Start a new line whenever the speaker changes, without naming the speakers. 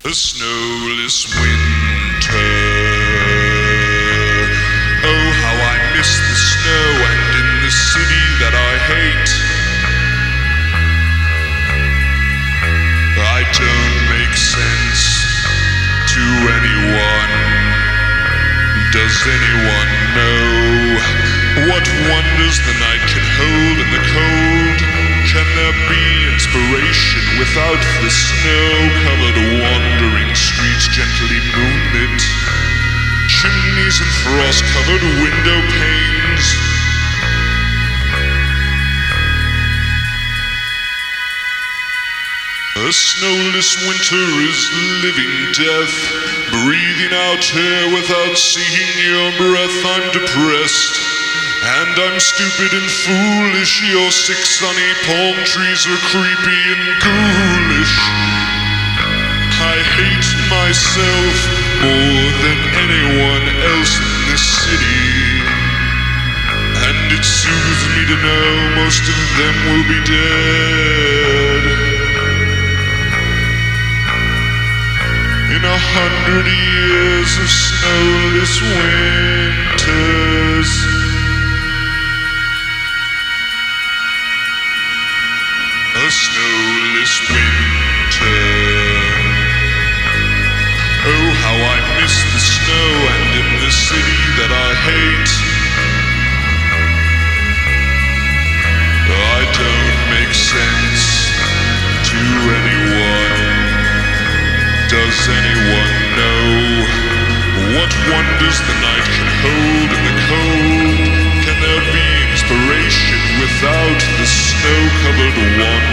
A snowless winter. Oh, how I miss the snow and in the city that I hate. I don't make sense to anyone. Does anyone know what wonders the night can hold in the cold? Can there be inspiration without the snow-covered wandering streets gently moonlit? Chimneys and frost-covered window panes. A snowless winter is living death, breathing out air without seeing your breath. I'm depressed. And I'm stupid and foolish. Your 6 sunny palm trees are creepy and ghoulish. I hate myself more than anyone else in this city. And it soothes me to know most of them will be dead. In 100 years of snowless winters. A snowless winter. Oh, how I miss the snow and in the city that I hate. I don't make sense to anyone. Does anyone know what wonders the night can hold in the cold? Can there be inspiration without the snow-covered wand?